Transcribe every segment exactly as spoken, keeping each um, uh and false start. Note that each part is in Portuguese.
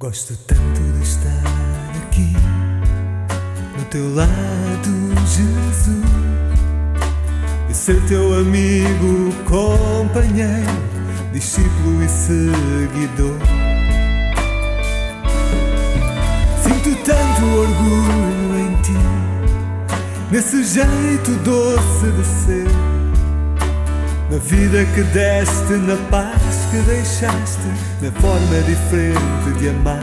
Gosto tanto de estar aqui, no teu lado, Jesus, e ser teu amigo, companheiro, discípulo e seguidor. Sinto tanto orgulho em ti, nesse jeito doce de ser, na vida que deste, na paz que deixaste, na forma diferente de amar.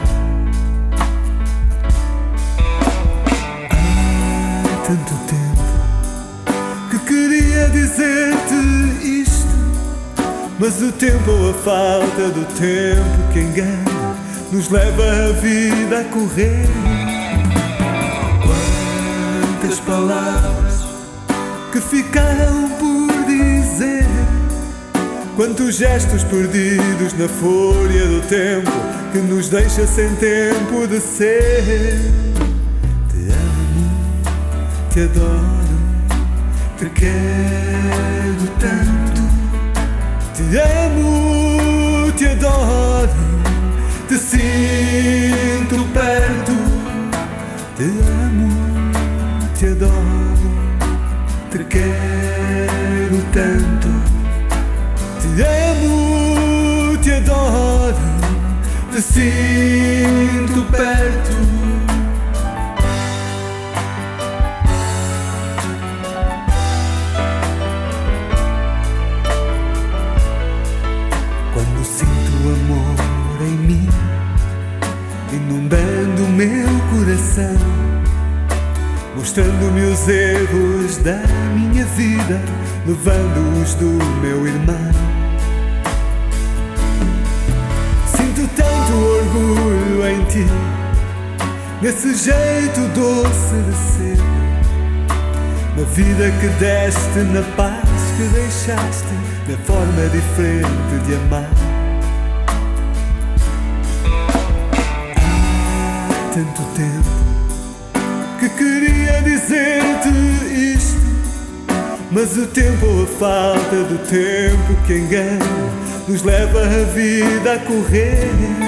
Há tanto tempo que queria dizer-te isto, mas o tempo ou a falta do tempo que engana nos leva a vida a correr. Quantas palavras que ficaram por dizer, quantos gestos perdidos na fúria do tempo que nos deixa sem tempo de ser. Te amo, te adoro, te quero tanto. Te amo, te adoro, te sinto perto. Te amo, te adoro, te quero tanto. Te amo, te adoro, te sinto perto. Quando sinto amor em mim, inundando meu coração, mostrando-me os erros da minha vida, levando-os do meu irmão. Sinto tanto orgulho em ti, nesse jeito doce de ser, na vida que deste, na paz que deixaste, na forma diferente de amar. Há tanto tempo que queria dizer-te isto, mas o tempo ou a falta do tempo que engana nos leva a vida a correr.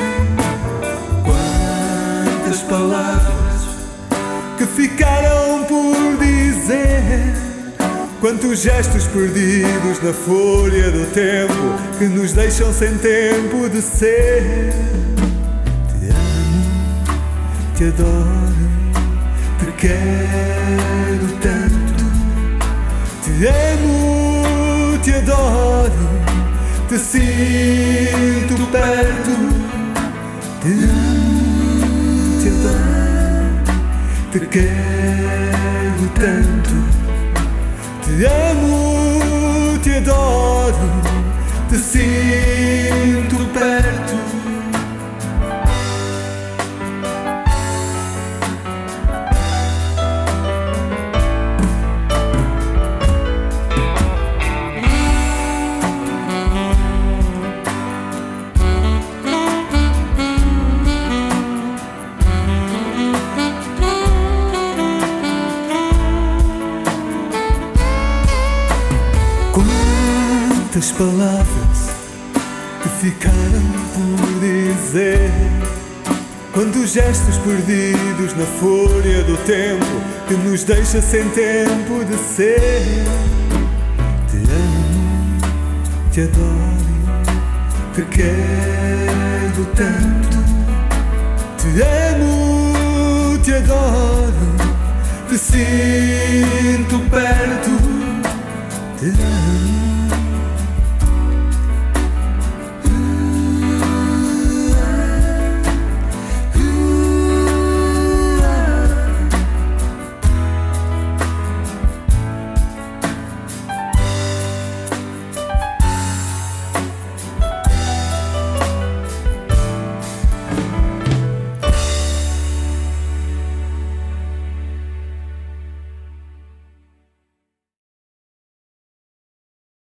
Quantas palavras que ficaram por dizer, quantos gestos perdidos na fúria do tempo que nos deixam sem tempo de ser. Te amo, te adoro, te quero tanto. Te amo, te adoro, te sinto perto. Te amo, te adoro, te quero tanto. Te amo, te adoro, te sinto perto. Quantas palavras que ficaram por dizer, quantos gestos perdidos na fúria do tempo que nos deixa sem tempo de ser. Te amo, te adoro, te quero tanto. Te amo, te adoro, te sinto perto. Te amo,